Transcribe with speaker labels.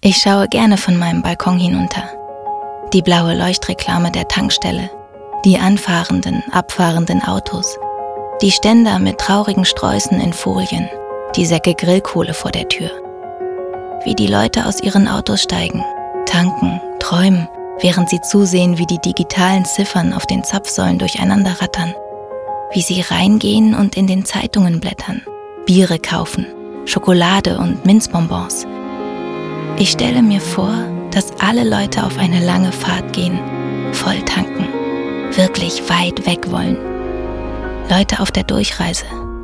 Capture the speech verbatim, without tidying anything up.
Speaker 1: Ich schaue gerne von meinem Balkon hinunter. Die blaue Leuchtreklame der Tankstelle, die anfahrenden, abfahrenden Autos, die Ständer mit traurigen Sträußen in Folien, die Säcke Grillkohle vor der Tür. Wie die Leute aus ihren Autos steigen, tanken, träumen, während sie zusehen, wie die digitalen Ziffern auf den Zapfsäulen durcheinander rattern. Wie sie reingehen und in den Zeitungen blättern, Biere kaufen, Schokolade und Minzbonbons. Ich stelle mir vor, dass alle Leute auf eine lange Fahrt gehen, voll tanken, wirklich weit weg wollen. Leute auf der Durchreise,